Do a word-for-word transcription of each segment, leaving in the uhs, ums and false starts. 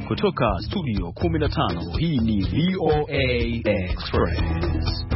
Kutoka studio kumi na tano, hii ni V O A Express.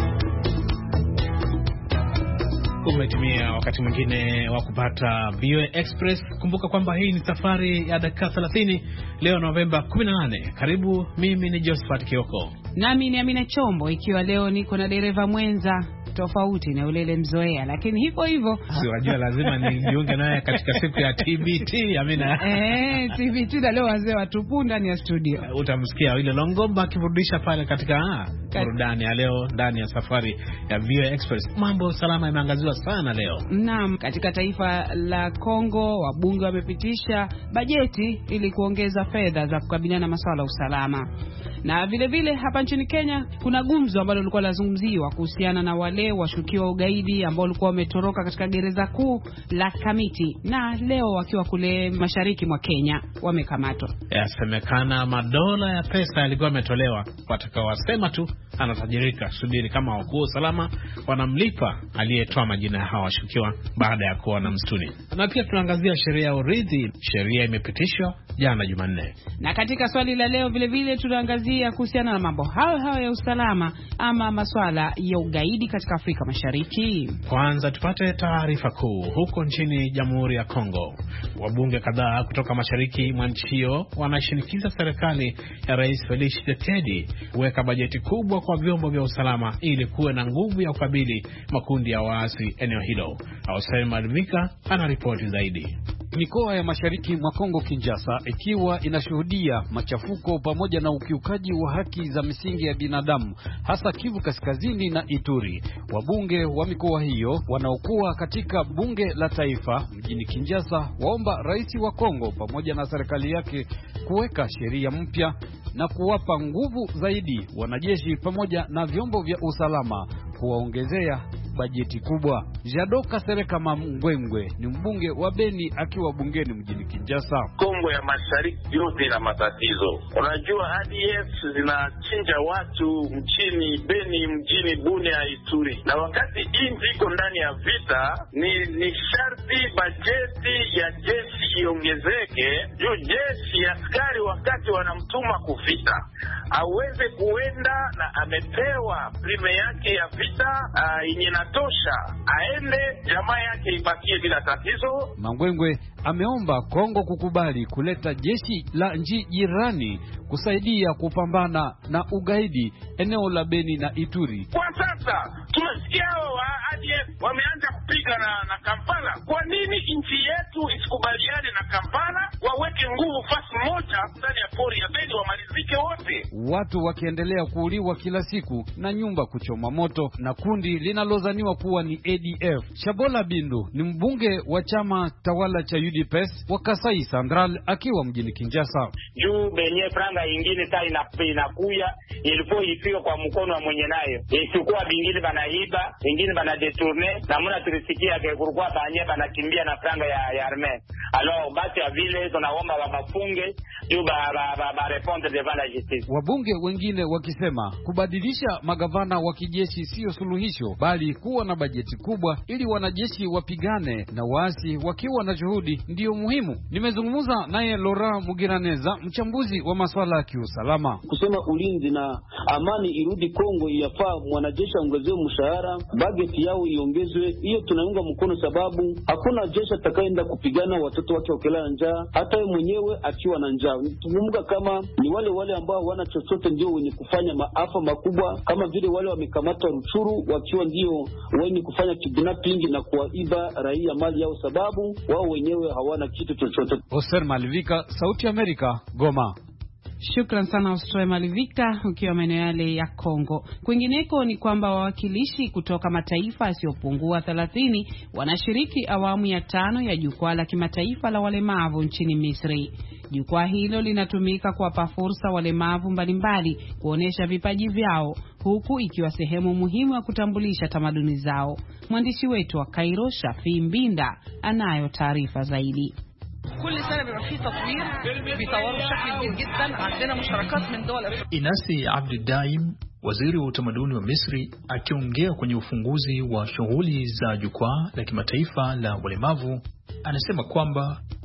Umetumia wakati mwingine wa kupata V O A Express. Kumbuka kwamba hii ni safari ya dakika thelathini. Leo Novemba kumi na nane. Karibu, mimi ni Josephat Kioko. Nami ni Amina Chombo, ikiwa leo niko na dereva mwenza tofauti na ulele mzoea, lakini hivyo hivyo siwajua lazima nijiunge naye katika siku ya T B T. Amina eh T B T na leo wazee watupu ndani ya studio. Uh, utamsikia ile Longomba akifundisha pale katika burudani ya leo ndani ya safari ya V O A Express. Mambo usalama imeangaziwa sana leo. Naam, katika taifa la Kongo wabunge wamepitisha bajeti ili kuongeza fedha za kukabiliana na masuala ya usalama. Na vile vile hapa nchini Kenya kuna gumzo ambalo lilikuwa lazungumziwa kuhusiana na wale washukiwa ugaidi ambao walikuwa wametoroka katika gereza kuu la Kamiti, na leo wakiwa kule mashariki mwa Kenya wamekamatwa. Yasemekana madola ya pesa yalikuwa yametolewa, watakawasema tu anatajirika. Subiri kama wakuu salama wanamlipa aliyetoa majina ya hawa washukiwa baada ya kuwa na msituni. Na pia tunaangazia sheria ya urithi. Sheria imepitishwa jana Jumanne. Na katika swali la leo vile vile tunaangazia kuhusiana na mambo hayo hayo ya usalama ama masuala ya ugaidi katika Afrika Mashariki. Kwanza tupate taarifa kuu. Huko nchini Jamhuri ya Kongo, wabunge kadhaa kutoka mashariki mwa nchi hiyo wanashinikiza serikali ya Rais Felix Tshisekedi kuweka bajeti kubwa kwa vyombo vya usalama ili kuwe na nguvu ya kukabili makundi ya waasi eneo hilo. Ausema Malvika ana ripoti zaidi. Mikoa ya mashariki mwa Kongo Kinshasa ikiwa inashuhudia machafuko pamoja na ukiukaji wa haki za misingi ya binadamu, hasa Kivu Kaskazini na Ituri. Wabunge wa mikoa hiyo wanaokuwa katika bunge la taifa mjini Kinshasa waomba rais wa Kongo pamoja na serikali yake kuweka sheria mpya na kuwapa nguvu zaidi wanajeshi pamoja na vyombo vya usalama, kuwaongezea bajeti kubwa. Jadoka Sereka Mangwengwe ni mbunge wa Beni akiwa bungeni mjini Kinshasa. Kongo ya mashariki yote ina matatizo. Unajua A D F zinachinja watu mchini Beni, mjini Bunia, Ituri. Na wakati nchi iko ndani ya vita, ni, ni sharti bajeti ya jeshi iongezeke. Juu jeshi askari wakati wanamtuma kufita aweze kuenda na amepewa prime yake ya vita yenye uh, natosha, aende jamaa yake ibakie bila tatizo. Mangwengwe ameomba Kongo kukubali kuleta jeshi la nchi jirani kusaidia kupambana na ugaidi eneo la Beni na Ituri. Kwa sasa tumesikia wa A D F wameanza kupiga na, na Kampala. Kwa nini nchi yetu isikubaliane na Kampala, waweke nguvu fasi moja ndani ya pori ya Beni, wamalizike wote? Watu wakiendelea kuuliwa kila siku na nyumba kuchoma moto na kundi linalozaniwa kuwa ni A D F. Shabola Bindu ni mbunge wa chama tawala cha U D P S wa Kasai Central akiwa mjini Kinshasa. Juu benye franga ingine ta inakuya ilikuwa ifika kwa mkono wa mwenye nayo. Ichukua bingine banaiba, bingine bana detourner, na muna tulisikia ke kulikuwa banye banakimbia na franga ya, ya arme. Alors basi ya vile tunaomba wabafunge juu ba ba, ba, ba répondre devant la justice. Wabunge wengine wakisema kubadilisha magavana wa kijeshi sio suluhisho, bali kuwa na bajeti kubwa ili wanajeshi wapigane na waasi wakiwa na juhudi ndio muhimu. Nimezungumza naye Laurent Mugiraneza, mchambuzi wa masuala ya kiusalama. Kusema ulinzi na amani irudi Kongo, yafaa mwanajeshi ongezewe mshahara, bajeti yao iongezwe. Hiyo tunaunga mkono, sababu hakuna jeshi atakayeenda kupigana watoto wake wakilala njaa, hata yeye mwenyewe akiwa na njaa. Tukumbuka kama ni wale wale ambao wana chochote ndio wenye kufanya maafa makubwa, kama vile wale wamekamatwa Ruchuru wakiwa ndio wenye kufanya kidnapping na kuwaiba raia mali yao, sababu wao wenyewe hawana kitu chochote. Oser Malvika, Sauti Amerika, Goma. Shukran sana Oser Malvika ukiwa maeneo yale ya Kongo. Kwingineko ni kwamba wawakilishi kutoka mataifa yasiyopungua thelathini wanashiriki awamu ya tano ya jukwaa la kimataifa la walemavu nchini Misri. Jukwaa hilo linatumika kuwapa fursa walemavu mbalimbali kuonesha vipaji vyao, huku ikiwa sehemu muhimu ya kutambulisha tamaduni zao. Mwandishi wetu wa Cairo, Shafi Mbinda, anayo taarifa zaidi. كل سنة بيبقى فيه تطوير بيطوروا بشكل كبير جدا. عندنا مشاركات من دول أفريقيا. Inasi Abdi Daim, waziri wa utamaduni wa Misri, akiongea kwenye ufunguzi wa shughuli za jukwaa la kimataifa la walemavu, anasema kwamba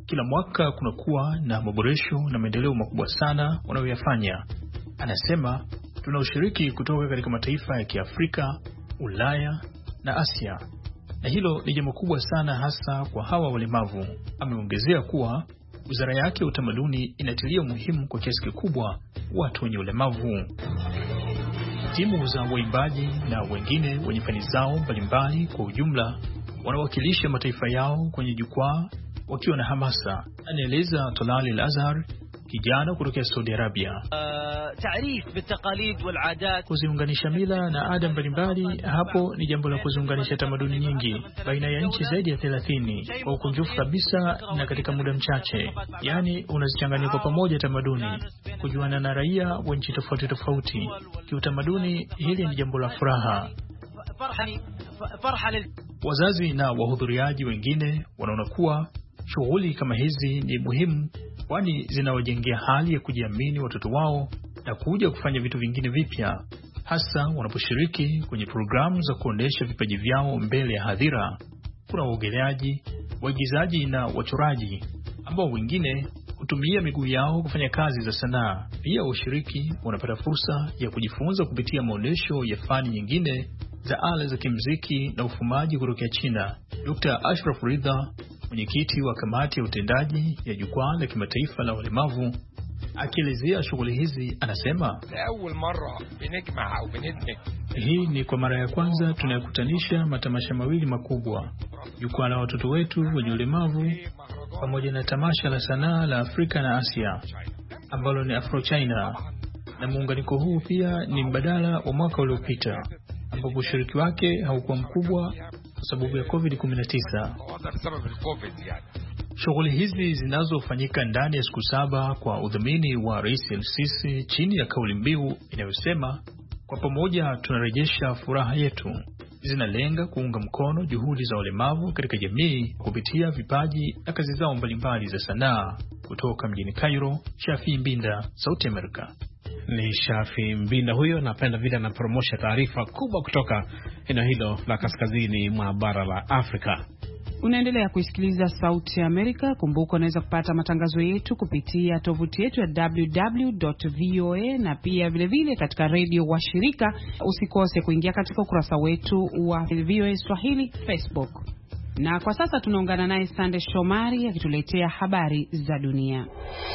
kila mwaka kunakuwa na maboresho na maendeleo makubwa sana wanayoyafanya. Anasema tuna ushiriki kutoka katika mataifa ya Kiafrika, Ulaya na Asia, na hilo ni jambo kubwa sana hasa kwa hawa walemavu. Ameongezea kuwa wizara yake ya utamaduni inatilia muhimu kwa kiasi kikubwa watu wenye ulemavu. Timu za waimbaji na wengine wenye fani zao mbalimbali kwa ujumla wanawakilisha mataifa yao kwenye jukwaa wakiwa na hamasa, anaeleza Tolali Al-Azhar, kijana kutoka Saudi Arabia. Taarif bitaqalid wal aadat, kuziunganisha mila na ada mbalimbali. Hapo ni jambo la kuziunganisha tamaduni nyingi baina ya nchi zaidi ya thelathini kwa ukunjufu kabisa na katika muda mchache. Yani unazichanganya kwa pamoja tamaduni, kujuana na raia wa nchi tofauti tofauti kiutamaduni. Hili ni jambo la furaha. Wazazi na wahudhuriaji wengine wanaona kuwa shughuli kama hizi ni muhimu, kwani zinawajengea hali ya kujiamini watoto wao na kuja kufanya vitu vingine vipya, hasa wanaposhiriki kwenye programu za kuonesha vipaji vyao mbele ya hadhira. Kuna waogeleaji, waigizaji na wachoraji ambao wengine hutumia miguu yao kufanya kazi za sanaa. Pia washiriki wanapata fursa ya kujifunza kupitia maonesho ya fani nyingine za ala za kimuziki na ufumaji kutoka China. Dokta Ashraf Ridha, mwenyekiti wa kamati ya utendaji ya jukwaa la kimataifa la walemavu, akielezea shughuli hizi, anasema hii ni kwa mara ya kwanza tunayokutanisha matamasha mawili makubwa, jukwaa la watoto wetu wenye ulemavu pamoja na tamasha la sanaa la Afrika na Asia ambalo ni Afro China. Na muunganiko huu pia ni mbadala wa mwaka uliopita ambapo ushiriki wake haukuwa mkubwa kwa sababu ya covid kumi na tisa. Shughuli hizi zinazofanyika ndani ya siku saba kwa udhamini wa Rais El-Sisi chini ya kauli mbiu inayosema kwa pamoja tunarejesha furaha yetu, zinalenga kuunga mkono juhudi za walemavu katika jamii kupitia vipaji na kazi zao mbalimbali za sanaa. Kutoka mjini Cairo, Shafi Mbinda, Sauti Amerika. Ni Shafi Mbinda huyo. Napenda vile na promosha taarifa kubwa kutoka eneo hilo la kaskazini mwa bara la Afrika. Unaendelea kusikiliza Sauti ya Amerika. Kumbuka unaweza kupata matangazo yetu kupitia tovuti yetu ya w w w dot v o a na pia vile vile katika radio wa shirika. Usikose kuingia katika ukurasa wetu wa V O A Swahili Facebook. Na kwa sasa tunaungana naye Sande Shomari akituletea habari za dunia.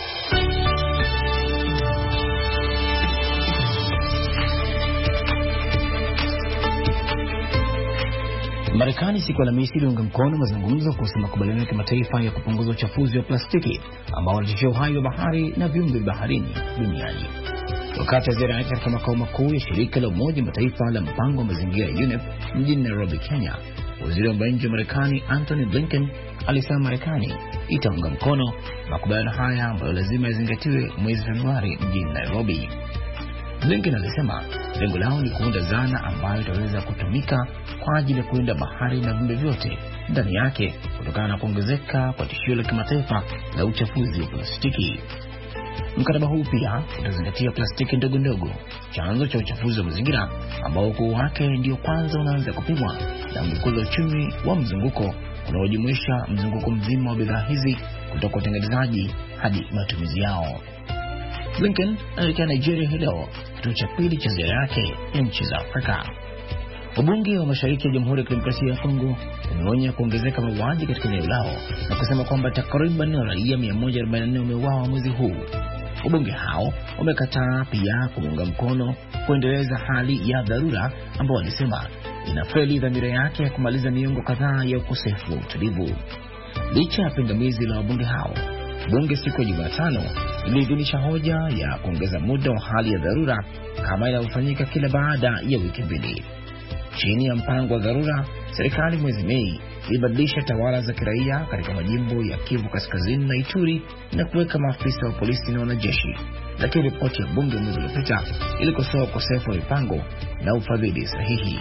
Marekani siku ya Alhamisi iliunga mkono mazungumzo kuhusu makubaliano ya kimataifa ya kupunguza uchafuzi wa plastiki ambao unatishia uhai wa bahari na viumbe baharini duniani. Wakati wa ziara yake katika makao makuu ya shirika la Umoja Mataifa la mpango wa mazingira ya U N E P mjini Nairobi, Kenya, waziri wa mambo ya nje wa Marekani Antony Blinken alisema Marekani itaunga mkono makubaliano haya ambayo lazima yazingatiwe mwezi Februari mjini Nairobi. Blinken alisema lengo lao ni kuunda zana ambayo itaweza kutumika kwa ajili ya kulinda bahari na viumbe vyote ndani yake kutokana na kuongezeka kwa tishio la kimataifa la uchafuzi wa plastiki. Mkataba huu pia utazingatia plastiki ndogo ndogo, chanzo cha uchafuzi wa mazingira ambao ukuu wake ndio kwanza unaanza kupimwa na mkuzo uchumi wa mzunguko unaojumuisha mzunguko mzima wa bidhaa hizi kutoka utengenezaji hadi matumizi yao. Blinken anaelekea Nigeria hii leo, kituo cha pili cha ziara yake ya nchi za Afrika. Wabunge wa mashariki ya Jamhuri ya Kidemokrasia ya Kongo wameonya kuongezeka mauaji katika eneo lao na kusema kwamba takriban raia mia moja arobaini na nne wameuawa mwezi huu. Wabunge hao wamekataa pia kuunga mkono kuendeleza hali ya dharura ambao walisema inafeli dhamira yake ya kumaliza miongo kadhaa ya ukosefu wa utulivu. Licha ya pingamizi la wabunge hao, bunge siku ya Jumatano iliidhinisha hoja ya kuongeza muda wa hali ya dharura kama inavyofanyika kila baada ya wiki mbili. Chini ya mpango wa dharura, serikali mwezi Mei ilibadilisha tawala za kiraia katika majimbo ya Kivu Kaskazini na Ituri na kuweka maafisa wa polisi na wanajeshi. Lakini ripoti ya bunge mwezi uliopita ilikosoa ukosefu wa mipango na ufadhili sahihi.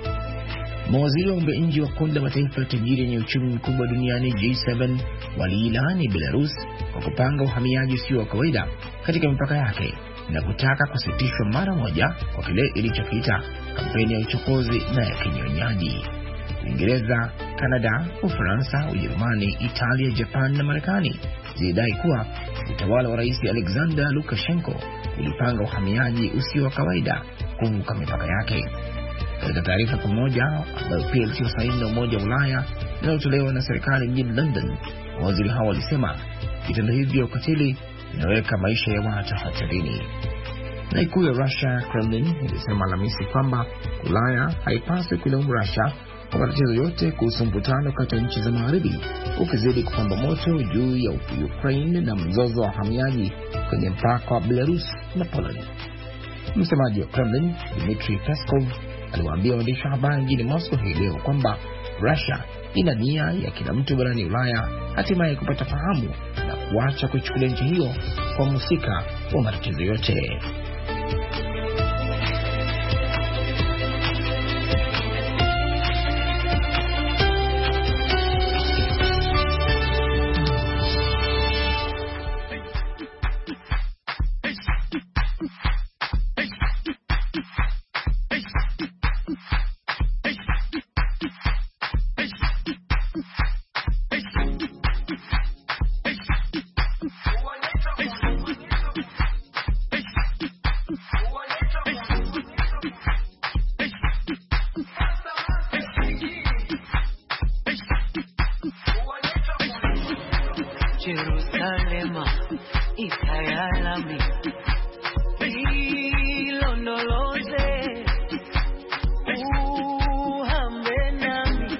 Mawaziri wa mambo ya nje wa kundi la mataifa ya tajiri yenye uchumi mkubwa duniani G saba waliilani Belarus kwa kupanga uhamiaji usio wa kawaida katika mipaka yake na kutaka kusitishwa mara moja kwa kile ilichokiita kampeni ya uchokozi na ya kinyonyaji. Uingereza, Kanada, Ufaransa, Ujerumani, Italia, Japan na Marekani zilidai kuwa utawala wa Rais Alexander Lukashenko ulipanga uhamiaji usio wa kawaida kuvuka mipaka yake. Katika taarifa pamoja ambayo pia ilitiwa saini na Umoja wa Ulaya inayotolewa na serikali mjini London, waziri hao walisema vitendo hivi vya ukatili vinaweka maisha ya watu hatarini. Na ikulu ya Russia, Kremlin, ilisema Alhamisi kwamba Ulaya haipaswi kulaumu Russia kwa matatizo yote kuhusu mvutano kati ya nchi za magharibi ukizidi kupamba moto juu ya Ukraine na mzozo wa wahamiaji kwenye mpaka wa Belarus na Poland. Msemaji wa Kremlin, Dmitry Peskov, aliwaambia waandishi wa habari mjini Moscow hii leo kwamba Russia ina nia ya kila mtu barani Ulaya hatimaye kupata fahamu na kuacha kuchukulia nchi hiyo kwa mhusika wa matatizo yote. Jerusalema ikayalami ilondoloze uhambe nami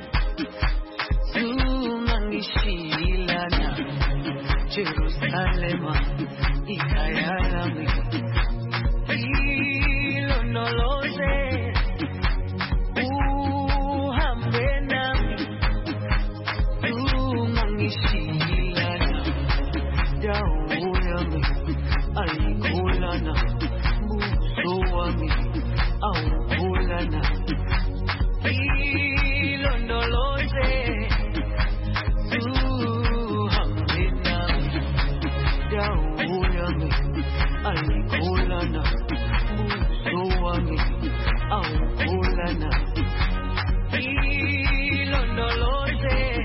zungangishilana. Jerusalema ikayalami ilondoloze uhambe nami zungangishilana. Dauyami alikulana busuwami aukulana ilondoloze zuhambena. Dauyami alikulana busuwami aukulana ilondoloze.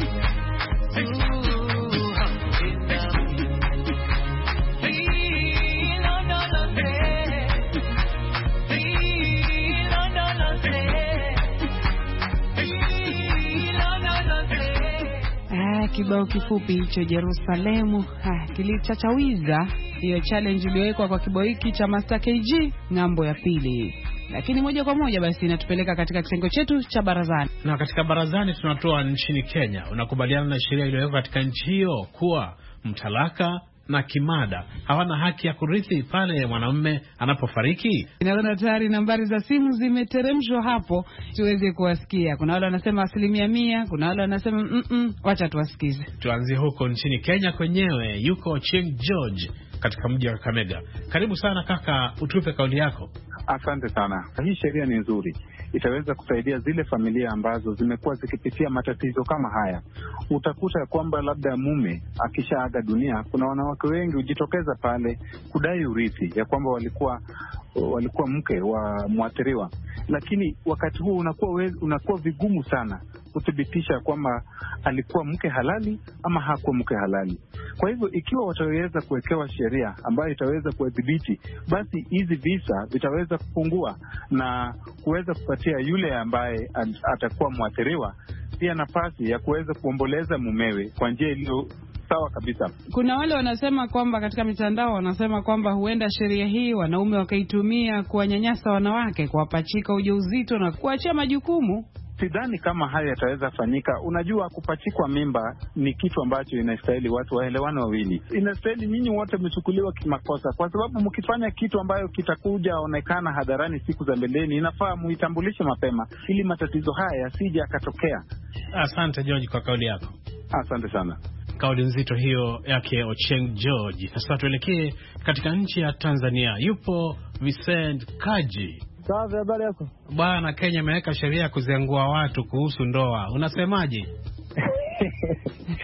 Kibao kifupi hicho Jerusalemu kilichachawiza hiyo challenge iliyowekwa kwa kibao hiki cha Master K G ngambo ya pili. Lakini moja kwa moja basi inatupeleka katika kitengo chetu cha barazani. Na katika barazani tunatoa nchini Kenya. Unakubaliana na sheria iliyowekwa katika nchi hiyo kuwa mtalaka na kimada hawana haki ya kurithi pale mwanamume anapofariki? Inaona tayari nambari za simu zimeteremshwa hapo tuweze kuwasikia. Kuna wale wanasema asilimia mia, kuna wale wanasema mm -mm. Wacha tuwasikize. Tuanzie huko nchini Kenya kwenyewe. Yuko Ochieng George katika mji wa Kakamega. Karibu sana kaka, utupe kauli yako. Asante sana. Hii sheria ni nzuri. Itaweza kusaidia zile familia ambazo zimekuwa zikipitia matatizo kama haya. Utakuta kwamba labda mume akishaaga dunia, kuna wanawake wengi hujitokeza pale kudai urithi ya kwamba walikuwa walikuwa mke wa mwathiriwa, lakini wakati huu unakuwa wezi, unakuwa vigumu sana kuthibitisha kwamba alikuwa mke halali ama hakuwa mke halali. Kwa hivyo ikiwa wataweza kuwekewa sheria ambayo itaweza kuadhibiti, basi hizi visa vitaweza kupungua na kuweza kupatia yule ambaye atakuwa mwathiriwa pia nafasi ya kuweza kuomboleza mumewe kwa njia iliyo sawa kabisa. Kuna wale wanasema kwamba katika mitandao wanasema kwamba huenda sheria hii wanaume wakaitumia kuwanyanyasa wanawake, kuwapachika ujauzito na kuachia majukumu. Sidhani kama haya yataweza fanyika. Unajua, kupachikwa mimba ni kitu ambacho inastahili watu waelewane wawili. Inastahili nyinyi wote mchukuliwa kimakosa, kwa sababu mkifanya kitu ambayo kitakuja onekana hadharani siku za mbeleni, inafaa muitambulishe mapema ili matatizo haya yasije yakatokea. Asante George kwa kauli yako. Asante sana. Kauli nzito hiyo yake Ochieng George. Sasa tuelekee katika nchi ya Tanzania. Yupo Vincent Kaji. Sawa, habari yako? Bwana, Kenya imeweka sheria ya kuziangua watu kuhusu ndoa. Unasemaje?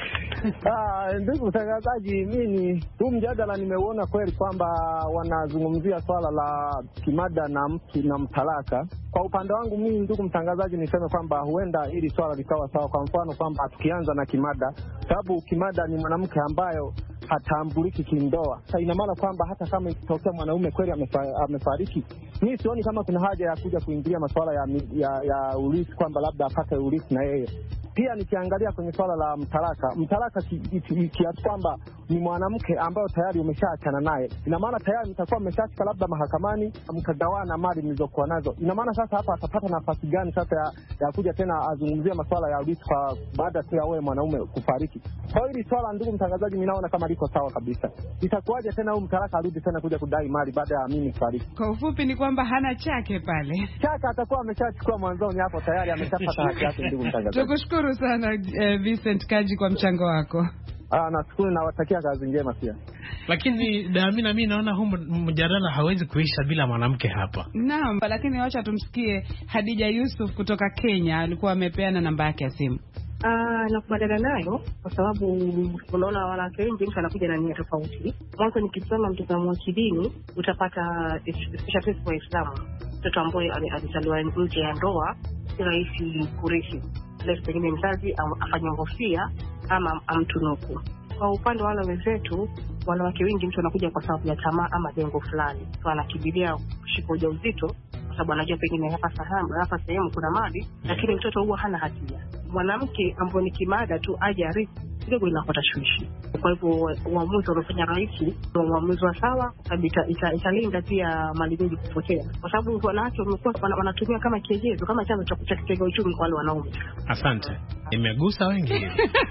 Ah, ndugu mtangazaji, mimi huu mjadala nimeuona kweli kwamba wanazungumzia swala la kimada na mtu na mtalaka. Kwa upande wangu mimi, ndugu mtangazaji, niseme kwamba huenda hili swala likawa sawa. Kwa mfano kwamba tukianza na kimada, sababu kimada ni mwanamke ambayo hatambuliki kindoa. Sasa ina maana kwamba hata kama ikitokea mwanaume kweli amefariki, mimi sioni kama kuna haja ya kuja kuingilia masuala ya, ya, ya urithi kwamba labda apate urithi na yeye. Pia nikiangalia kwenye swala la mtalaka, mtalaka kiasi kwamba ni mwanamke ambayo tayari umeshaachana naye, ina maana tayari mtakuwa mmeshafika labda mahakamani mkagawana mali mlizokuwa nazo. Ina maana sasa hapa atapata nafasi gani sasa ya, ya kuja tena azungumzia masuala ya urithi kwa baada tu ya wewe mwanaume kufariki? Kwa hili swala, ndugu mtangazaji, mimi naona kama liko sawa kabisa. Itakuwaje tena huyu mtalaka arudi tena kuja kudai mali baada ya mimi kufariki? Kwa ufupi ni kwamba hana chake pale. Chaka atakuwa ameshachukua mwanzoni hapo, tayari ameshapata haki yake, ndugu mtangazaji. Tukushukuru sana uh, Vincent Kaji kwa mchango wako. Ah, nashukuru na watakia kazi njema pia. Lakini Damina, mimi naona huu mjadala hawezi kuisha bila mwanamke hapa. Naam, lakini wacha tumsikie Hadija Yusuf kutoka Kenya, alikuwa amepeana namba yake ya simu. Ah, nakubaliana nayo kwa sababu unaona wanawake wengi mtu anakuja na nia tofauti. Mwanzo nikisema mtazamo wa kidini utapata especially kwa Uislamu, mtoto ambaye alizaliwa nje ya ndoa si rahisi kurithi. Leo pengine mzazi afanye ngofia ama amtunuku. Kwa upande wa wale wenzetu, wanawake wengi mtu anakuja kwa sababu ya tamaa ama lengo fulani. So anakimbilia kushika ujauzito kwa sababu anajua pengine hapa sehemu hapa sehemu kuna mali, lakini mtoto huwa hana hatia. Mwanamke ambaye ni kimada tu aje arithi kidogo inapata shwishi. Kwa hivyo uamuzi unaofanya rais ni uamuzi wa sawa, sababu italinda pia mali nyingi kupotea. Kwa sababu wanawake wamekuwa wanatumia kama kigezo, kama chanzo cha kuchakitega uchumi kwa wale wanaume. Asante. Imegusa wengi.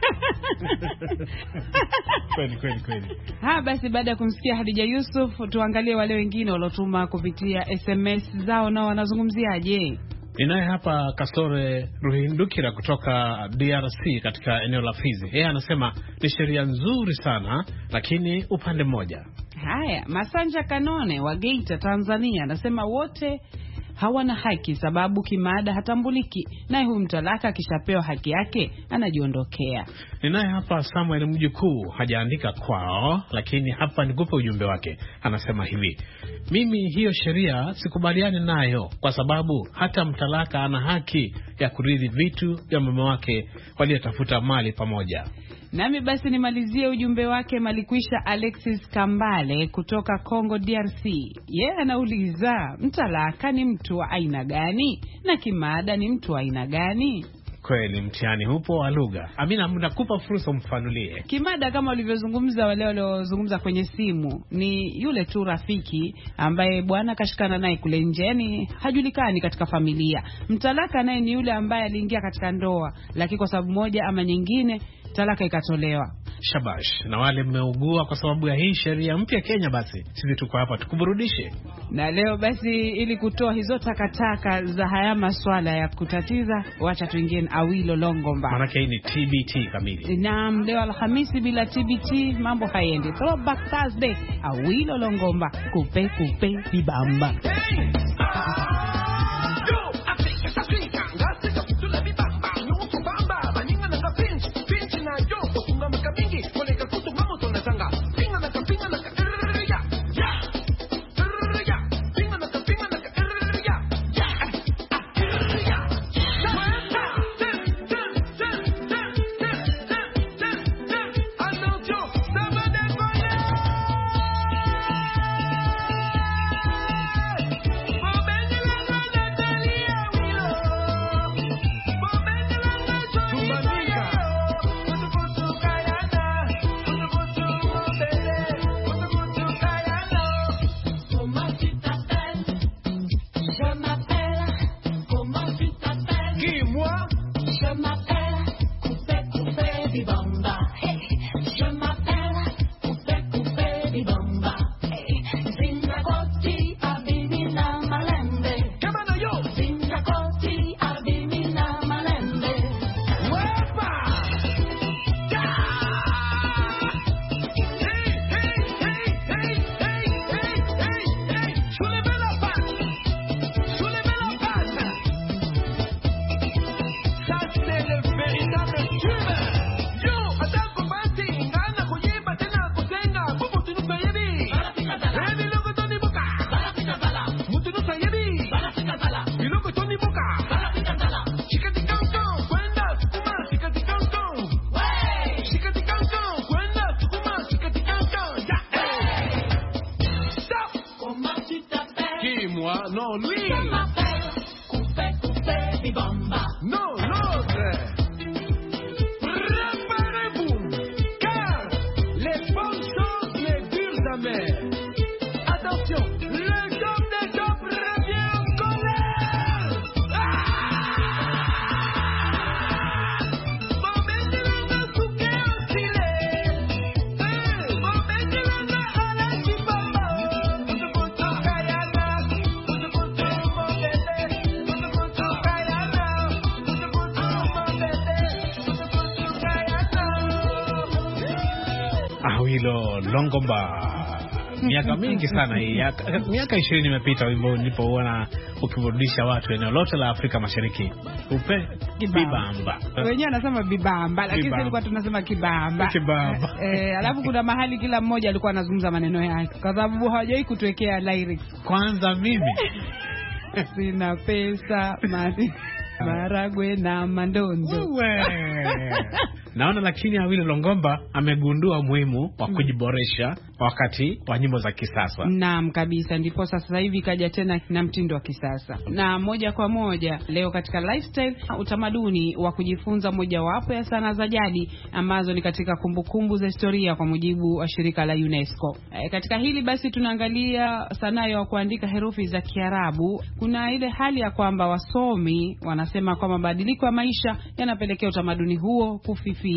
Kweli kweli kweli. Ha, basi baada ya kumsikia Hadija Yusuf, tuangalie wale wengine waliotuma kupitia S M S zao na wanazungumziaje. Ninaye hapa Kasore Ruhindukira kutoka D R C katika eneo la Fizi. Yeye anasema ni sheria nzuri sana, lakini upande mmoja. Haya, Masanja Kanone wa Geita, Tanzania, anasema wote hawana haki sababu kimada hatambuliki, naye huyu mtalaka akishapewa haki yake anajiondokea. Ninaye hapa Samuel Mjukuu, hajaandika kwao, lakini hapa nikupe ujumbe wake. Anasema hivi: mimi hiyo sheria sikubaliani nayo kwa sababu hata mtalaka ana haki ya kurithi vitu vya mume wake waliotafuta mali pamoja. Nami basi nimalizie ujumbe wake Malikwisha Alexis Kambale kutoka Congo D R C. Yeye anauliza, mtalaka ni mtu wa aina gani na kimada ni mtu wa aina gani? Kweli mtihani hupo wa lugha. Amina, mnakupa fursa umfanulie. Kimada kama walivyozungumza wale waliozungumza kwenye simu ni yule tu rafiki ambaye bwana kashikana naye kule nje, yani hajulikani katika familia. Mtalaka naye ni yule ambaye aliingia katika ndoa lakini kwa sababu moja ama nyingine talaka ikatolewa. Shabash. Na wale mmeugua kwa sababu ya hii sheria mpya Kenya, basi sisi tuko hapa tukuburudishe. Na leo basi ili kutoa hizo takataka za haya maswala ya kutatiza, wacha tuingie Awilo Longomba. Maana hii ni T B T kamili. Naam, leo Alhamisi bila T B T mambo haendi. Throwback Thursday, Awilo Longomba, kupe kupe bibamba. Hey! non, lui. Ça m'appelle Coupé, Coupé, Bibamba. Non, l'autre. Préparez-vous, car les bonnes choses ne durent jamais. Attention, le gomme des top revient en colère. Ah! Awilo Longomba. Miaka mingi sana hii. Miaka ishirini imepita wimbo nilipouona ukiburudisha watu eneo lote la Afrika Mashariki. Upe Bibamba. Wenyewe anasema Bibamba, lakini sisi tulikuwa tunasema Kibamba. Kibamba. Eh, alafu kuna mahali kila mmoja alikuwa anazungumza maneno yake kwa sababu hawajai kutuwekea lyrics. Kwanza mimi sina pesa, mali maragwe na mandondo. Naona lakini Awilo Longomba amegundua umuhimu wa kujiboresha wakati wa nyimbo za kisasa. Naam kabisa, ndipo sasa hivi kaja tena na mtindo wa kisasa. Na moja kwa moja leo katika lifestyle, utamaduni wa kujifunza mojawapo ya sanaa za jadi ambazo ni katika kumbukumbu za historia kwa mujibu wa shirika la UNESCO. E, katika hili basi tunaangalia sanaa ya kuandika herufi za Kiarabu. Kuna ile hali ya kwamba wasomi wanasema kwamba mabadiliko ya maisha yanapelekea utamaduni huo kufifia.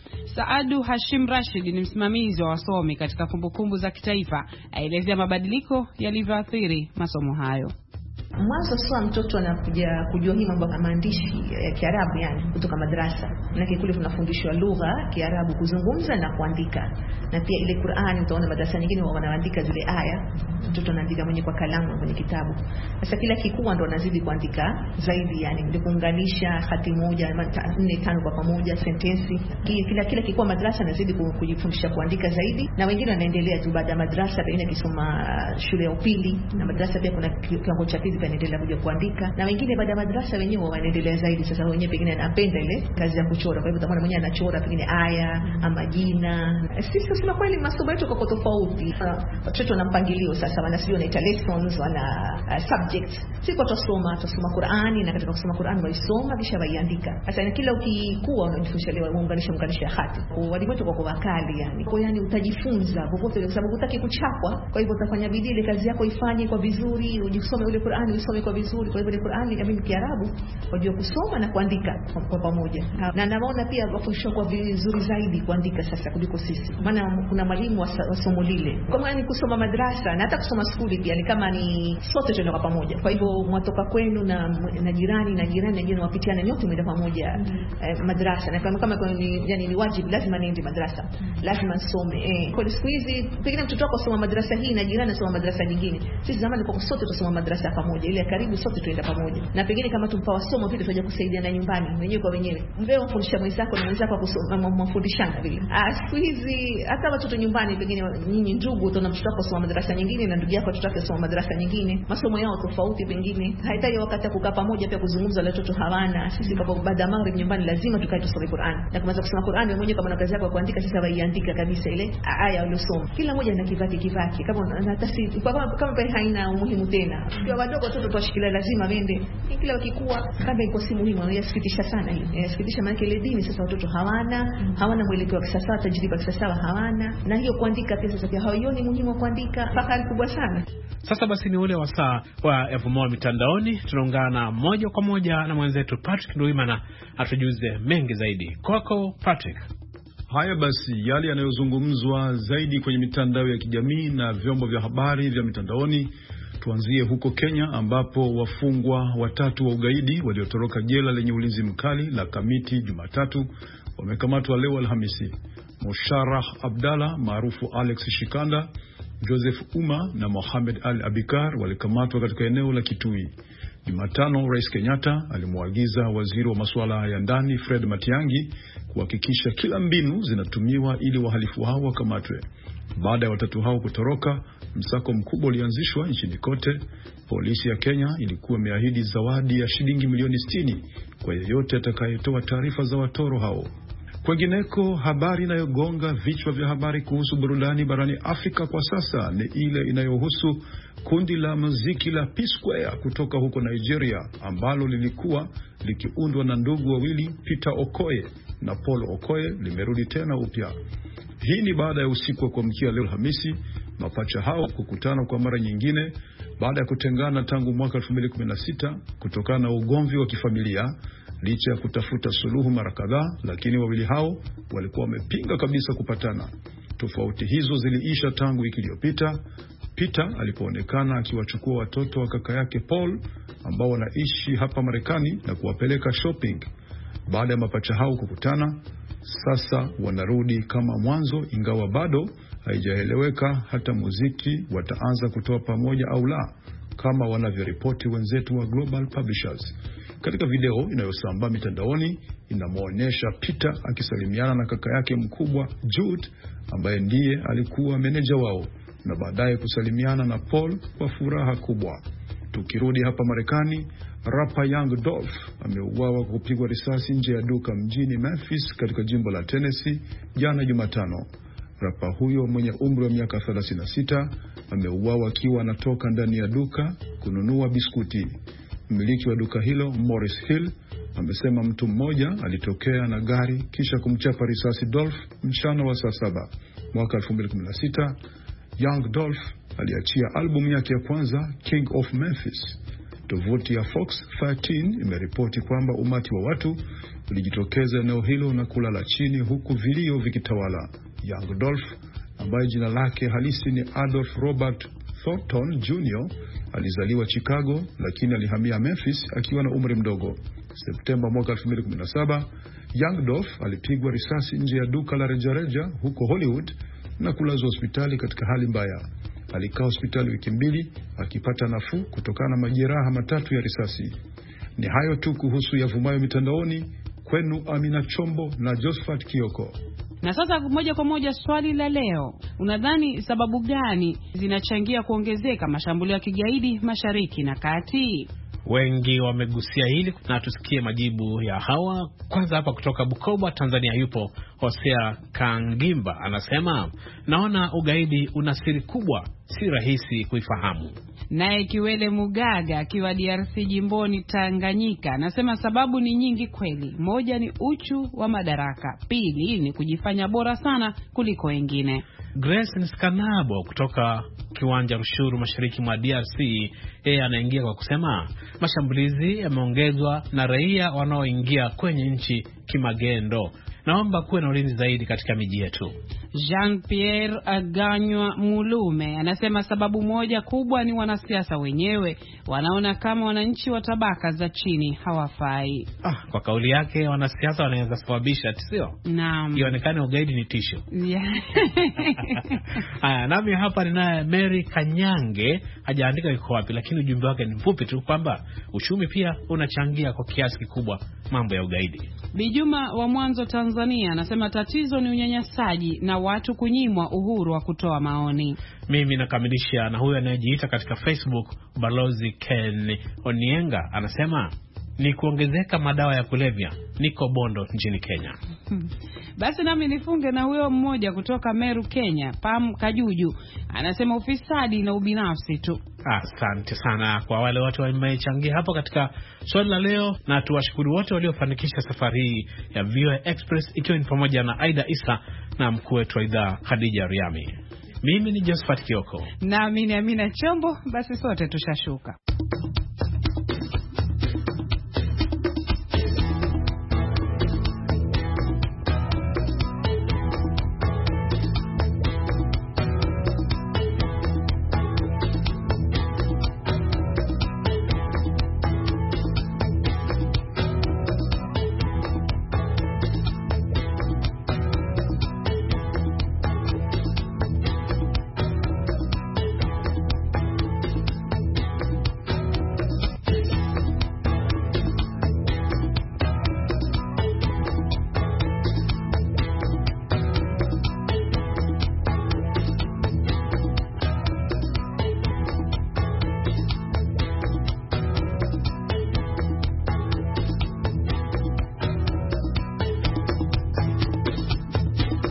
Saadu Hashim Rashid ni msimamizi wa wasomi katika kumbukumbu za kitaifa, aelezea mabadiliko yalivyoathiri masomo hayo. Mwanzo sio mtoto anakuja kujua hii mambo ya maandishi ya Kiarabu yani kutoka madrasa. Na kule tunafundishwa lugha Kiarabu kuzungumza na kuandika. Na pia ile Qur'ani utaona madrasa nyingine wanaandika zile aya. Mtoto anaandika mwenye kwa kalamu kwenye kitabu. Sasa kila kikubwa ndo anazidi kuandika zaidi yani ndio kuunganisha hati moja nne tano kwa pamoja sentensi. Kila kila kikubwa madrasa anazidi kujifundisha kuandika zaidi na wengine wanaendelea tu baada ya madrasa pengine kisoma shule ya upili na madrasa pia kuna kiwango cha pili wanaendelea kuja kuandika na wengine baada ya madrasa wenyewe wanaendelea zaidi sasa wenyewe pengine anapenda ile kazi ya kuchora kwa hivyo utaona mwenyewe anachora pengine aya ama jina. Sisi tunasema kweli masomo yetu kwa tofauti. Watoto wana mpangilio sasa wanasio wanaita lessons wana uh, subjects. Sisi tutasoma tusoma Qur'ani na katika kusoma Qur'ani waisoma kisha waiandika. Sasa na kila ukikuwa unajifundisha leo muunganisha muunganisha hati. Walimu wetu kwa wakali yani. Kwa yani utajifunza popote kwa sababu hutaki kuchapwa. Kwa hivyo utafanya bidii ile kazi yako ifanye kwa vizuri, ujisome ule Qur'ani usome kwa vizuri. Kwa hivyo ile Qur'ani kama ni Kiarabu wajua kusoma na kuandika kwa pamoja. Na naona pia wafundishwa kwa vizuri zaidi kuandika sasa kuliko sisi. Maana kuna mwalimu wa somo lile. Kama ni kusoma madrasa na hata kusoma shule pia ni kama ni sote tunaenda kwa pamoja. Kwa hivyo mwatoka kwenu na na jirani na jirani wengine wapitiana nyote mwenda pamoja mm. eh, madrasa na kama kama ni yani ni wajibu lazima niende madrasa. Mm. Lazima nisome. Eh kwa siku hizi pengine mtoto wako soma madrasa hii na jirani soma madrasa nyingine. Sisi zamani kwa sote tusoma madrasa pamoja ile karibu sote tuenda pamoja. Na pengine kama tumpa wasomo vile tutaje kusaidiana nyumbani wenyewe kwa wenyewe. Mbeo mfundisha mwenzako na mwenzako kusoma mfundishana vile. Ah siku hizi hata watoto nyumbani pengine nyinyi ndugu utaona mtoto wako soma madrasa nyingine na ndugu yako tutake soma madrasa nyingine. Masomo yao tofauti pengine. Haitaki wakati kukaa pamoja pia kuzungumza na watoto hawana. Sisi kwa baada ya maghrib nyumbani lazima tukae tusome Qur'an. Na kama kusoma Qur'an wewe mwenyewe kama na kazi yako kuandika sasa waiandika kabisa ile aya uliyosoma. Kila mmoja ana kivaki kivaki kama hata si kama kama pia haina umuhimu tena. Kwa wadogo watoto tuwashikilia lazima wende. Kila wakikua kama iko si muhimu inasikitisha sana hii. Inasikitisha maana ile dini sasa watoto hawana, hawana mwelekeo wa kisasa, tajriba kisasa hawana. Na hiyo kuandika pia sasa pia hawaioni muhimu wa kuandika. Fakari kubwa sana. Sasa basi ni ule wasaa wa Evumo mitandaoni. Tunaungana moja kwa moja na mwenzetu Patrick Nduimana atujuze mengi zaidi. Kwako Patrick. Haya basi, yale yanayozungumzwa zaidi kwenye mitandao ya kijamii na vyombo vya habari vya mitandaoni. Tuanzie huko Kenya ambapo wafungwa watatu wa ugaidi waliotoroka jela lenye ulinzi mkali la Kamiti Jumatatu wamekamatwa leo Alhamisi. Musharrah Abdalla maarufu Alex Shikanda, Joseph Uma na Mohamed Al Abikar walikamatwa katika eneo la Kitui. Jumatano Rais Kenyatta alimwagiza waziri wa masuala ya ndani Fred Matiang'i kuhakikisha kila mbinu zinatumiwa ili wahalifu hao wakamatwe. Baada ya watatu hao kutoroka, msako mkubwa ulianzishwa nchini kote. Polisi ya Kenya ilikuwa imeahidi zawadi ya shilingi milioni sitini kwa yeyote atakayetoa taarifa za watoro hao. Kwengineko, habari inayogonga vichwa vya habari kuhusu burudani barani Afrika kwa sasa ni ile inayohusu kundi la muziki la P Square kutoka huko Nigeria, ambalo lilikuwa likiundwa na ndugu wawili Peter Okoye na Paul Okoye, limerudi tena upya. Hii ni baada ya usiku wa kuamkia leo Alhamisi mapacha hao kukutana kwa mara nyingine baada ya kutengana tangu mwaka elfu mbili kumi na sita kutokana na ugomvi wa kifamilia. Licha ya kutafuta suluhu mara kadhaa, lakini wawili hao walikuwa wamepinga kabisa kupatana. Tofauti hizo ziliisha tangu wiki iliyopita Peter alipoonekana akiwachukua watoto wa kaka yake Paul ambao wanaishi hapa Marekani na kuwapeleka shopping. Baada ya mapacha hao kukutana, sasa wanarudi kama mwanzo, ingawa bado haijaeleweka hata muziki wataanza kutoa pamoja au la, kama wanavyoripoti wenzetu wa Global Publishers. Katika video inayosambaa mitandaoni inamuonyesha Peter akisalimiana na kaka yake mkubwa Jude, ambaye ndiye alikuwa meneja wao, na baadaye kusalimiana na Paul kwa furaha kubwa. Tukirudi hapa Marekani, rapa Young Dolph ameuawa kwa kupigwa risasi nje ya duka mjini Memphis katika jimbo la Tennessee jana Jumatano. Rapa huyo mwenye umri wa miaka thelathini na sita ameuawa akiwa anatoka ndani ya duka kununua biskuti. Mmiliki wa duka hilo, Morris Hill, amesema mtu mmoja alitokea na gari kisha kumchapa risasi Dolph mchana wa saa saba. Mwaka elfu mbili kumi na sita, Young Dolph aliachia albumu yake ya kwanza, King of Memphis. Tovuti ya Fox thelathini imeripoti kwamba umati wa watu ulijitokeza eneo hilo na kulala chini huku vilio vikitawala. Young Dolph, ambaye jina lake halisi ni Adolph Robert Thornton Junior, alizaliwa Chicago lakini alihamia Memphis akiwa na umri mdogo. Septemba mwaka elfu mbili kumi na saba, Young Dolph alipigwa risasi nje ya duka la rejareja huko Hollywood na kulazwa hospitali katika hali mbaya. Alikaa hospitali wiki mbili akipata nafuu kutokana na majeraha matatu ya risasi. Ni hayo tu kuhusu yavumayo mitandaoni. Kwenu Amina Chombo na Josephat Kioko. Na sasa moja kwa moja swali la leo. Unadhani sababu gani zinachangia kuongezeka mashambulio ya kigaidi Mashariki na Kati? Wengi wamegusia hili na tusikie majibu ya hawa. Kwanza hapa kutoka Bukoba, Tanzania, yupo Hosea Kangimba, anasema naona ugaidi una siri kubwa, si rahisi kuifahamu. Naye Kiwele Mugaga akiwa D R C jimboni Tanganyika anasema sababu ni nyingi kweli. Moja ni uchu wa madaraka, pili ni kujifanya bora sana kuliko wengine. Grace Nskanabo kutoka Kiwanja Rushuru mashariki mwa D R C, yeye anaingia kwa kusema mashambulizi yameongezwa na raia wanaoingia kwenye nchi kimagendo. Naomba kuwe na ulinzi zaidi katika miji yetu. Jean Pierre Aganywa Mulume anasema sababu moja kubwa ni wanasiasa wenyewe wanaona kama wananchi wa tabaka za chini hawafai. Ah, kwa kauli yake wanasiasa wanaweza sababisha, sio? Naam. Ionekane ugaidi ni tisho. Yeah. Haya, nami hapa ninaye Mary Kanyange, hajaandika yuko wapi, lakini ujumbe wake ni mfupi tu kwamba uchumi pia unachangia kwa kiasi kikubwa mambo ya ugaidi. Bijuma wa Mwanzo, Tanzania anasema tatizo ni unyanyasaji na watu kunyimwa uhuru wa kutoa maoni. Mimi nakamilisha na huyo anayejiita katika Facebook Balozi Ken Onienga, anasema ni kuongezeka madawa ya kulevya. Niko Bondo nchini Kenya. Basi nami nifunge na huyo mmoja kutoka Meru, Kenya, Pam Kajuju, anasema ufisadi na ubinafsi tu. Asante sana kwa wale watu wamechangia hapo katika swali la leo, na tuwashukuru wote waliofanikisha safari hii ya V O A Express, ikiwa ni pamoja na Aida Isa na mkuu wetu wa idhaa Khadija Riami. Mimi ni Josephat Kioko. Na mimi ni Amina Chombo. Basi sote tushashuka.